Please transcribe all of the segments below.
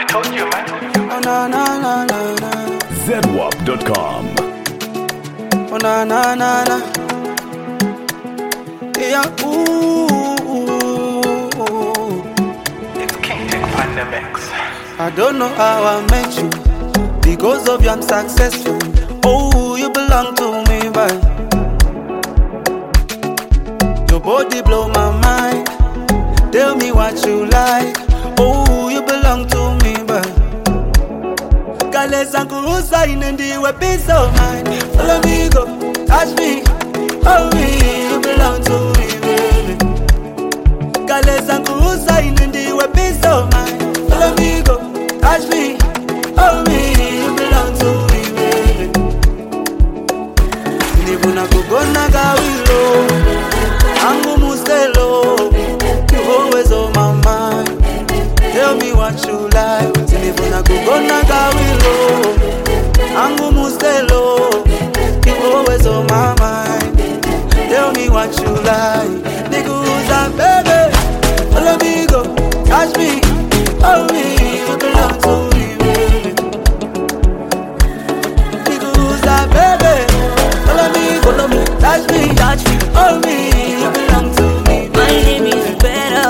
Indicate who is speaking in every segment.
Speaker 1: I told you, man.
Speaker 2: Oh na na na na na.
Speaker 3: ZWAP.com.
Speaker 2: Oh na na na na. Yeah, ooh.
Speaker 1: It's King Tech Pandemics.
Speaker 2: I don't know how I met you. Because of you, I'm successful. Oh, you belong to me, boy. Your body blow my mind. Tell me what you like. Oh, you belong to me, boy. Kale sankurusa inendiwe peace of mind. Follow me, go, touch me. Oh, me, you belong to me, baby. Kale sankurusa inendiwe peace of mind. Follow me, go, touch me. Oh, me, you belong to me, baby. Nibuna kugona gawilo, angu mustelo. You always on my mind. Tell me what you like. Nibuna kugona gawilo, angu mustelo. You always on my mind. Tell me what you like. Niguza, baby. Follow me, go, touch me. Oh, me, you belong to me. Follow me, touch me, hold me, you belong to me.
Speaker 4: My name is Better.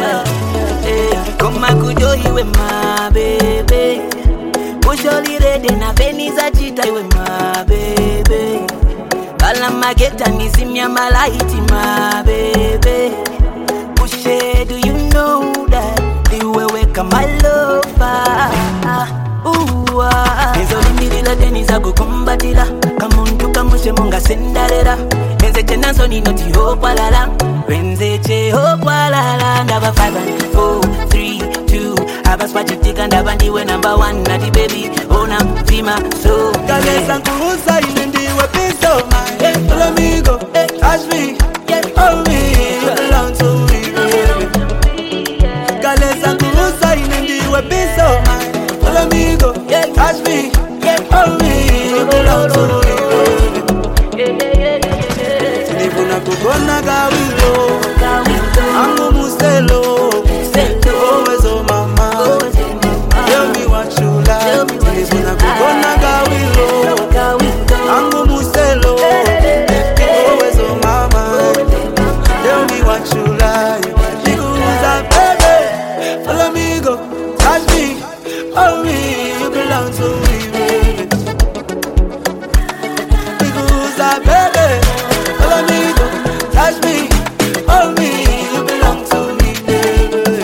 Speaker 4: Come and go with my baby. Push all the red and a Venice a cheetah with my baby. Balama get and is in my light, my baby. Push it, do you know that the way we come my lover? Ooh, Enzo lindilila Denisa go kumbatila. Kamuntu kamushe monga sendarera. Enze chenanso ni noti hopalala. Enze che hopalala. Ndaba 5 and 4, 3, 2. Aba spachitika ndaba ndiwe number 1. Nati baby, ona fima so.
Speaker 2: Kale sankurusa inendiwe peace of mind. Follow me, go, touch me. Hold me, you belong to me, baby. Kale sankurusa inendiwe peace of mind. Follow me, go, touch me. Hold me, you belong to me, baby. Nibuna kugona gawilo, angu mustelo. You always on my mind. Tell me what you like. Nibuna kugona gawilo, angu mustelo. You always on my mind. Tell me what you like. Niguza, baby. Follow me, go, touch me. Hold me, you belong to me, baby. Niguza, baby. Follow me, go, touch me. Hold me, you belong to me, baby.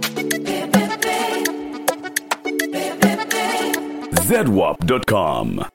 Speaker 3: ZWAP.com.